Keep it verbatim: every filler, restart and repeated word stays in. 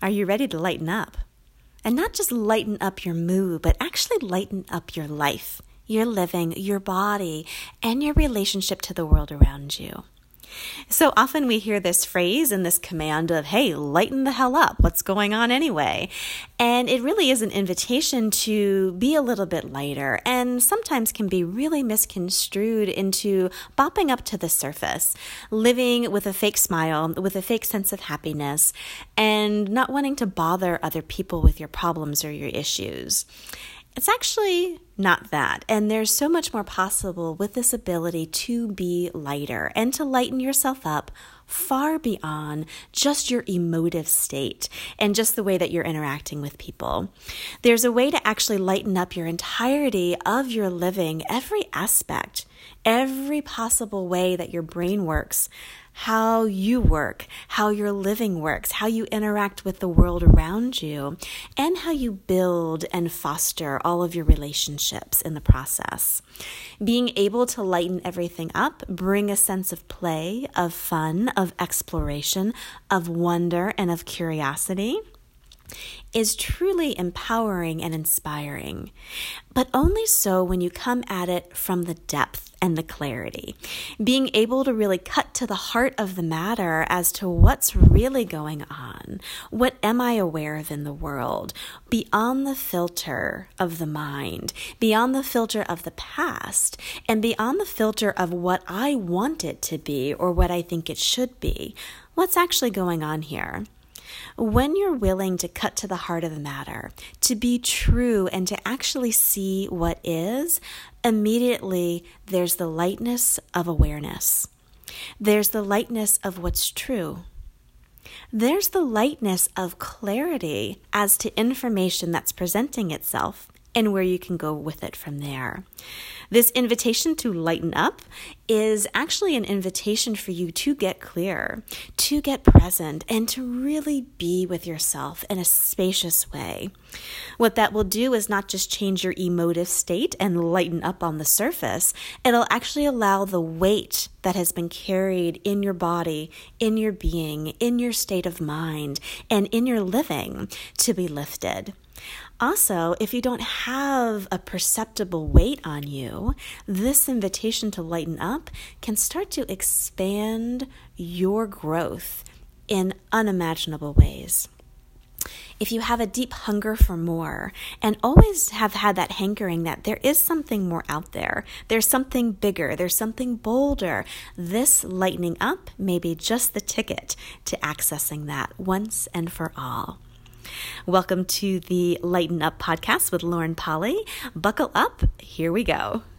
Are you ready to lighten up? And not just lighten up your mood, but actually lighten up your life, your living, your body, and your relationship to the world around you. So often we hear this phrase and this command of, hey, lighten the hell up. What's going on anyway? And it really is an invitation to be a little bit lighter, and sometimes can be really misconstrued into bopping up to the surface, living with a fake smile, with a fake sense of happiness, and not wanting to bother other people with your problems or your issues. It's actually not that. And there's so much more possible with this ability to be lighter and to lighten yourself up far beyond just your emotive state and just the way that you're interacting with people. There's a way to actually lighten up your entirety of your living, every aspect, every possible way that your brain works, how you work, how your living works, how you interact with the world around you, and how you build and foster all of your relationships in the process. Being able to lighten everything up, bring a sense of play, of fun, of exploration, of wonder, and of curiosity is truly empowering and inspiring, but only so when you come at it from the depth and the clarity. Being able to really cut to the heart of the matter as to what's really going on. What am I aware of in the world? Beyond the filter of the mind, beyond the filter of the past, and beyond the filter of what I want it to be or what I think it should be. What's actually going on here? When you're willing to cut to the heart of the matter, to be true and to actually see what is, immediately there's the lightness of awareness. There's the lightness of what's true. There's the lightness of clarity as to information that's presenting itself and where you can go with it from there. This invitation to lighten up is actually an invitation for you to get clear, to get present, and to really be with yourself in a spacious way. What that will do is not just change your emotive state and lighten up on the surface, it'll actually allow the weight that has been carried in your body, in your being, in your state of mind, and in your living to be lifted. Also, if you don't have a perceptible weight on you, this invitation to lighten up can start to expand your growth in unimaginable ways. If you have a deep hunger for more and always have had that hankering that there is something more out there, there's something bigger, there's something bolder, this lightening up may be just the ticket to accessing that once and for all. Welcome to the Lighten Up podcast with Lauren Polly. Buckle up. Here we go.